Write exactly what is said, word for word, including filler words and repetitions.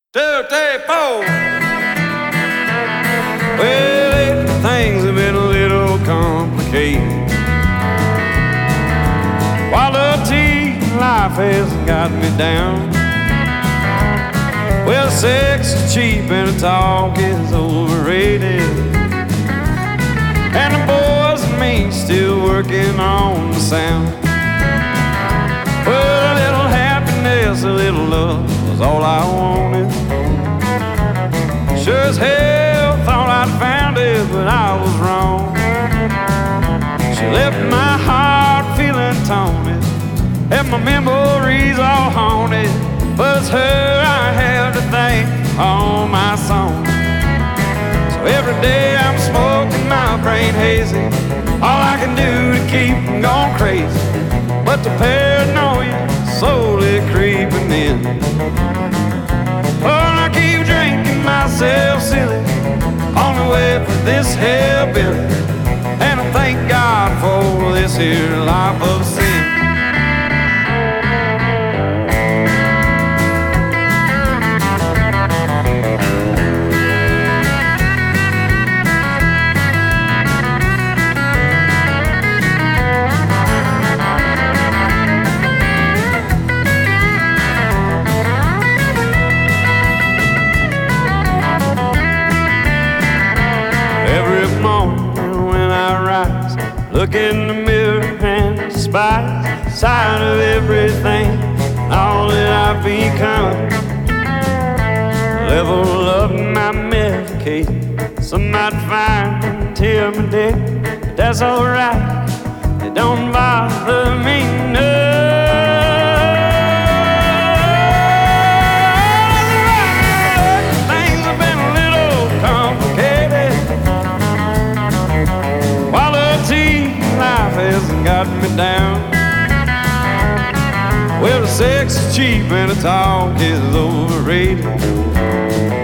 Two, three, four. Well, lately things have been a little complicated. While the tea life has got me down. Well, sex is cheap and the talk is overrated. And the boys and me still working on the sound. Well, a little happiness, a little love was all I wanted. Sure as hell thought I'd found it, but I was wrong. She left my heart feeling taunted, and my memories all haunted. But it's her I have to thank for all my songs. So every day I'm smoking my brain hazy, all I can do to keep from going crazy. But the paranoia slowly creeping in. Oh, I keep drinking myself silly on the way for this hellbilly. And I thank God for this here life of sin. Look in the mirror and despise the sight of everything, all that I've become. Level up my Medicaid, some might find intimidating, but that's alright, it don't bother me none. Things have been a little complicated, while the tea life hasn't got me down. Well, the sex is cheap and the talk is overrated.